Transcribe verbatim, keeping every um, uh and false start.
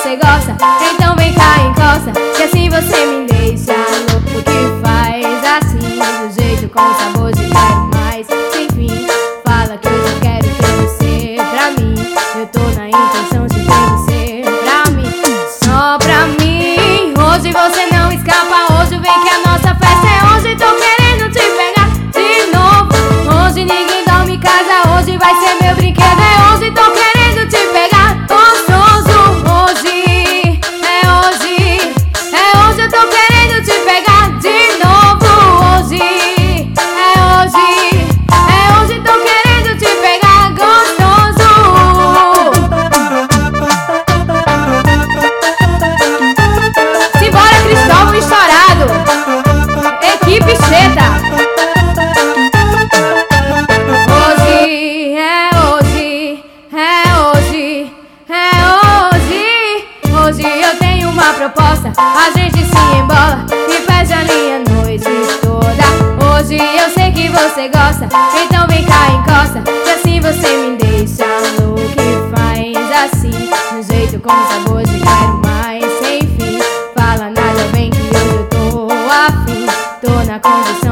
você gosta, então vem cá, encosta, que assim você me deixa louco. Que faz assim, do jeito com sabor de quero mais. Enfim, fala que hoje eu quero ter você pra mim. Eu tô na intenção de ter você pra mim, só pra mim. Hoje você não escapa, hoje vem que a nossa festa é hoje. Tô querendo te pegar de novo. Hoje ninguém dorme em casa, hoje vai ser meu brinquedo. É hoje, tô querendo te pegar gostoso. Hoje, é hoje, é hoje, eu tô querendo te pegar de novo. Hoje, é hoje, é hoje, tô querendo te pegar gostoso. Simbora, Cristóvão estourado, equipe Cheta. Hoje, é hoje, é hoje, é hoje. Hoje eu tenho uma proposta, a gente se embola e faz a minha noite toda. Hoje eu sei que você gosta, então vem cá, encosta, que assim você me deixa louco. Que faz assim, no jeito com sabor de quero mais. Sem fim, fala nada bem que hoje eu tô afim. Tô na condição